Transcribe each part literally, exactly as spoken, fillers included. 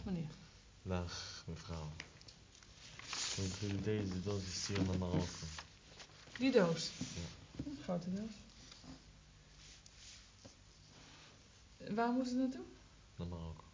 Dag meneer. Dag mevrouw. Kunt u deze doos sturen naar Marokko? Die doos? Ja. Een grote doos. Waar moet het naartoe? Naar Marokko.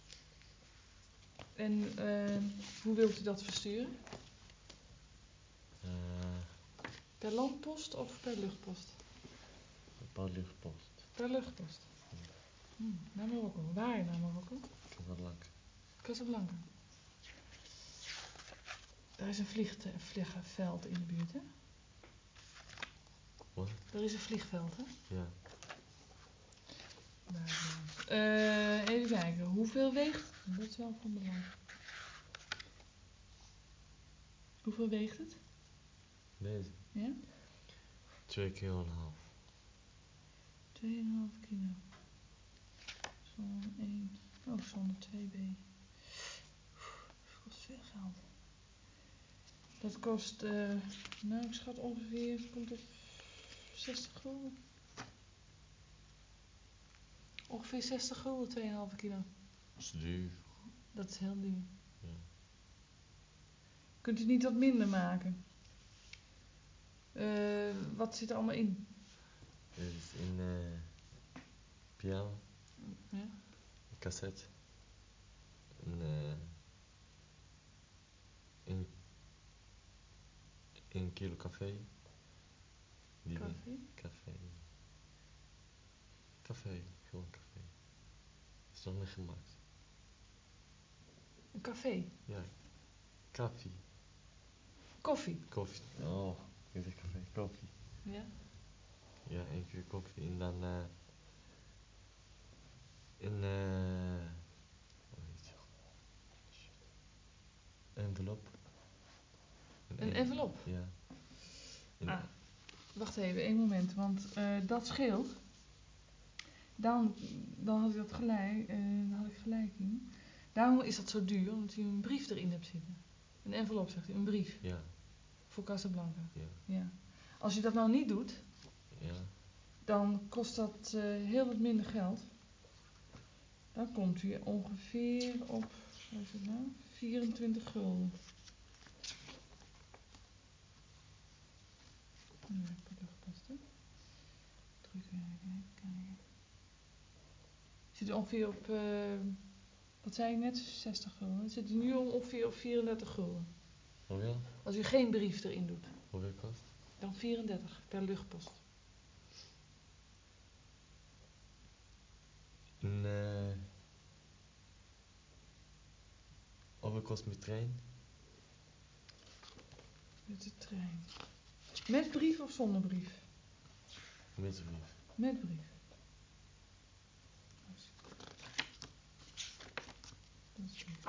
En uh, hoe wilt u dat versturen? Uh, per landpost of per luchtpost? Per luchtpost. Per luchtpost? Ja. Hmm, naar Marokko. Waar naar Marokko? Casablanca. Casablanca. Er is een vliegt, vliegveld in de buurt, hè? Wat? Er is een vliegveld, hè? Ja. Uh, even kijken, hoeveel weegt? Dat is wel van belang. Hoeveel weegt het? Deze? Ja? Twee kilo en een half. Twee en een half kilo. Zon één. Oh, zon twee B. Dat kost veel geld. Dat kost, uh, nou ik schat ongeveer, komt op zestig gulden. Ongeveer zestig gulden, twee en een half kilo. Dat is duur. Dat is heel duur. Ja. Kunt u niet wat minder maken? Uh, wat zit er allemaal in? Er is in uh, piano. Ja. Een cassette. Een, uh, een, een kilo café. Die Café? Café. Café, gewoon café. Is nog niet gemaakt. Een café? Ja. Koffie. Koffie? Koffie. Oh, ik zeg café. Koffie. Ja? Ja, één keer koffie en dan uh, een uh, envelop. Een, een envelop? Ja. Een ah, wacht even, één moment, want uh, dat scheelt. Dan, dan had ik dat gelijk, uh, dan had ik gelijk in. Daarom is dat zo duur, omdat u een brief erin hebt zitten. Een envelop, zegt u, een brief. Ja. Voor Casablanca. Ja. Ja. Als u dat nou niet doet, ja. dan kost dat uh, heel wat minder geld. Dan komt u ongeveer op, wat is het nou? vierentwintig gulden. Nee, per luchtpost, hè? Drukken, even kijken. Zit u ongeveer op, uh, wat zei ik net, zestig gulden. Dan zit u nu ongeveer op vierendertig gulden. Hoeveel? Als u geen brief erin doet. Hoeveel kost? Dan vierendertig per luchtpost. En, uh, hoeveel kost met trein? Met de trein. Met brief of zonder brief? Met brief. Met brief. Dat is brief.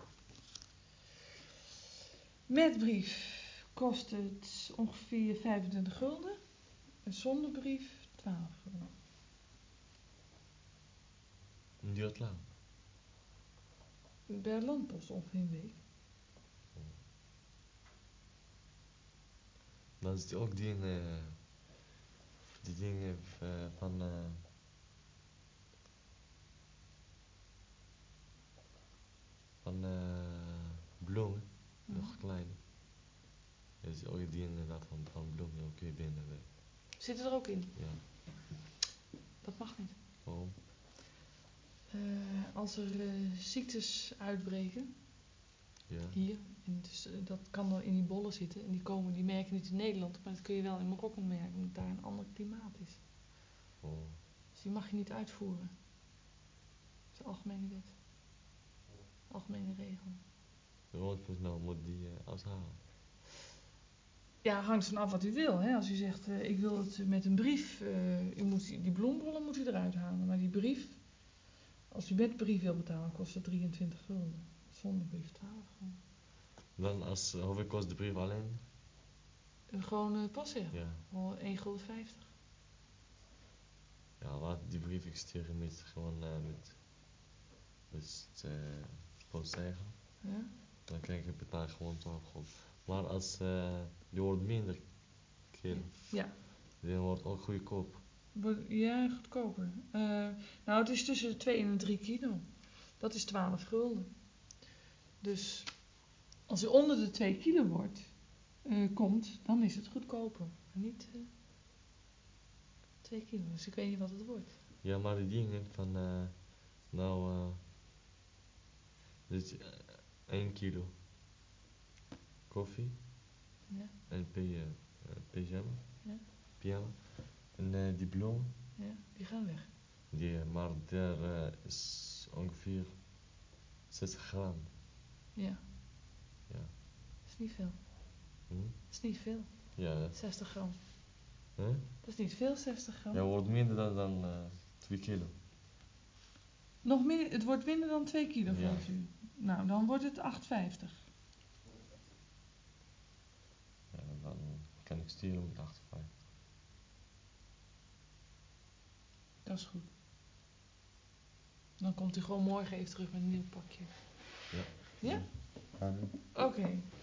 Met brief kost het ongeveer vijfentwintig gulden. En zonder brief twaalf gulden. En duurt lang? Per landpost ongeveer een week. Dan is het ook die, uh, die dingen uh, van uh, van uh, bloemen, mm. nog klein. Dat is ook die inderdaad van, van bloemen ook weer binnen. Zit er ook in? Ja. Dat mag niet. Waarom? Uh, als er uh, ziektes uitbreken, ja. hier, en dus, uh, dat kan dan in die bollen zitten. En die, komen, die merken niet in Nederland, maar dat kun je wel in Marokko merken, omdat daar een ander klimaat is. Oh. Dus die mag je niet uitvoeren. Dat is de algemene wet. Algemene regel. Wat nou moet die uh, afhalen? Ja, hangt van af wat u wil. Hè? Als u zegt, uh, ik wil het met een brief, uh, u moet, die bloembollen moet u eruit halen. Maar die brief, als u met brief wil betalen, kost het drieëntwintig gulden. Zonder brief twaalf gulden. Dan als, uh, hoeveel kost de brief alleen? Een gewone postzegel. Ja. Al één gulden vijftig. Ja, laat die brief ik sturen met gewoon uh, met, met uh, postzegel. Ja. Dan kan ik betalen gewoon twaalf gulden. Maar als uh, die wordt minder kilo, ja. die wordt ook goedkoop. Ja, goedkoper. Uh, nou, het is tussen de twee en de drie kilo. Dat is twaalf gulden. Dus als hij onder de twee kilo wordt, uh, komt, dan is het goedkoper. Maar niet uh, twee kilo. Dus ik weet niet wat het wordt. Ja, maar die dingen van, uh, nou, uh, dus uh, één kilo koffie. Ja. En p- uh, pyjama. Ja. Pyjama. En uh, die bloemen. Ja, die gaan weg. Die, maar daar uh, is ongeveer zestig gram. Ja. Ja. Dat is niet veel. Hm? Dat is niet veel. Ja. zestig gram. Huh? Dat is niet veel, zestig gram. Ja, wordt minder dan, dan uh, twee kilo. Nog meer, het wordt minder dan twee kilo Ja. volgens u. Nou, dan wordt het acht vijftig. Ja, dan kan ik sturen met achtenvijftig. Dat is goed. Dan komt u gewoon morgen even terug met een nieuw pakje. Ja. Ja? Ja. Oké. Okay.